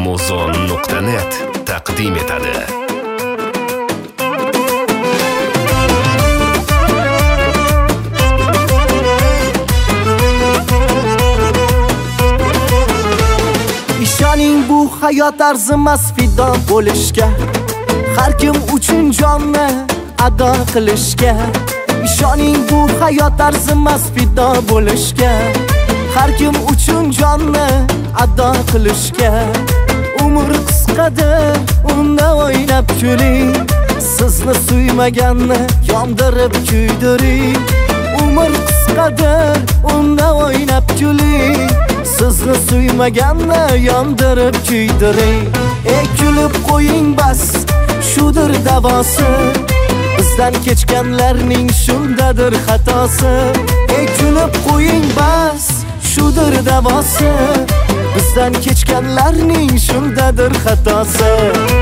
Amazon.net taqdim etadi. Ishoning bu hayot arzimas fido bo'lishga, har kim uchun jonni ado qilishga. Ishoning bu hayot arzimas fido bo'lishga, har kim uchun jonni ado qilishga. Umr qisqadir, unda o'ynab kuling, sizni suymaganni yondirib kuydiring. Umr qisqadir, unda o'ynab kuling, sizni suymaganni yondirib kuydiring. Kulib qo'ying bas, shudir davosi, bizdan kechganlarning shundadir xatosi. Kulib qo'ying bas, shudir davosi, bizdan kechganlarning shundadir xatosi.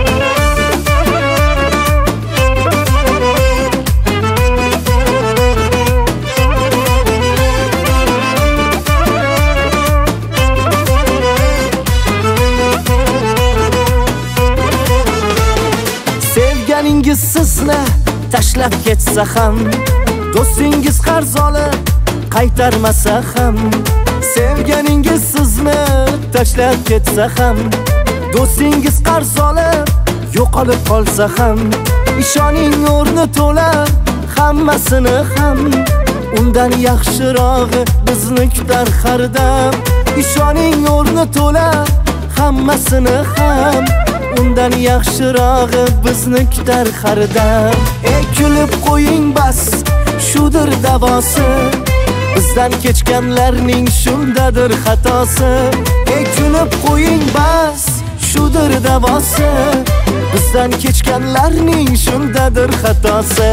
Sevganingiz sizni tashlab ketsa ham, do'stingiz qarz olib qaytarmasa ham. Sevganingiz sizni tashlab ketsa ham, do'stingiz qarz olib yo'qolib qolsa ham. Ishoning o'rni to'la hammasini ham, undan yaxshirog'i bizni kutar har dam. Ishoning o'rni to'la hammasini ham, undan yaxshirog'i bizni kutar har dam. Kulib qo'ying bas, shudir davosi, bizdan kechganlarning shundadir xatosi. Kulib qo'ying bas, shudir davosi, bizdan kechganlarning shundadir xatosi.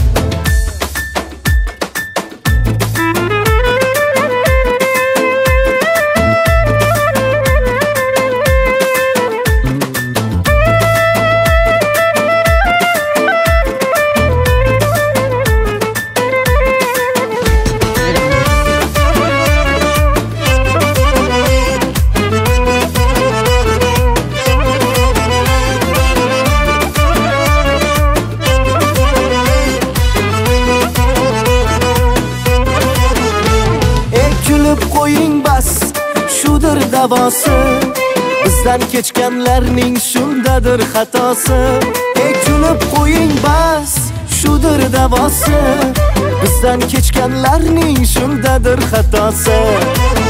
Kulib qo'ying bas, shudir davosi, bizdan kechganlarning shundadir xatosi. Kulib qo'ying bas, shudir davosi, bizdan kechganlarning shundadir xatosi.